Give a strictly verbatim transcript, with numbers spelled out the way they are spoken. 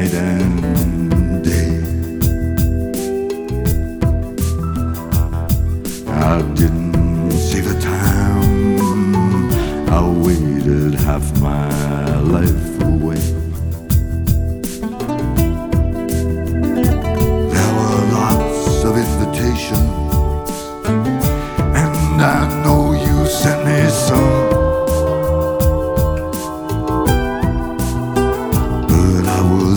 night and day. I didn't see the time, I waited half my life away. There were lots of invitations, and I know you sent me some.